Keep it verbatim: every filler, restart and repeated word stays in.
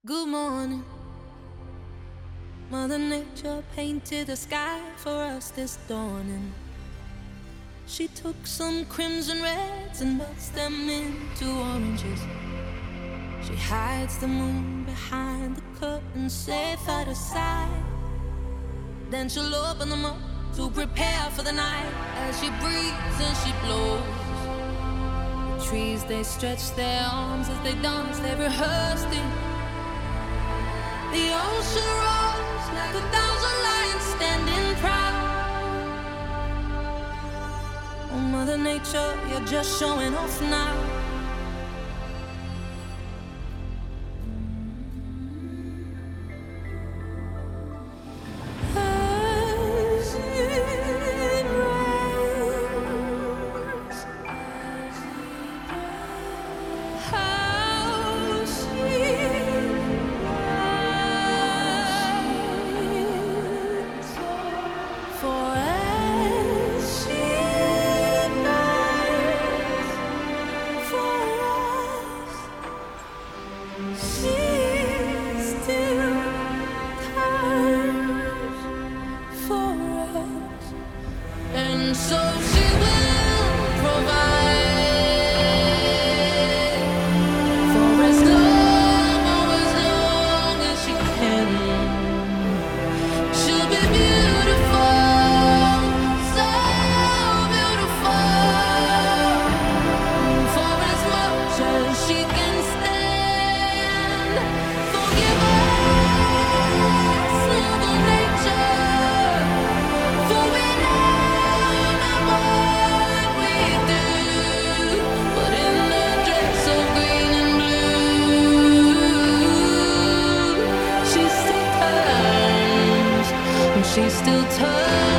Good morning. Mother Nature painted the sky for us this dawning. She took some crimson reds and melts them into oranges. She hides the moon behind the curtain, safe out of sight. Then she'll open them up to prepare for the night. As she breathes and she blows, the trees, they stretch their arms as they dance, they rehearsed it. The ocean roars like a thousand lions standing proud. Oh, Mother Nature, you're just showing off now. As it rains, how sweet for as she nights for us, she still cares for us, and so she will provide for as long, oh, as long as she can. She'll be beautiful, so beautiful, for as much as she can stand. Forgive us, Mother Nature, for we know not what we do, but in the dress of green and blue, she still turns. She still turns.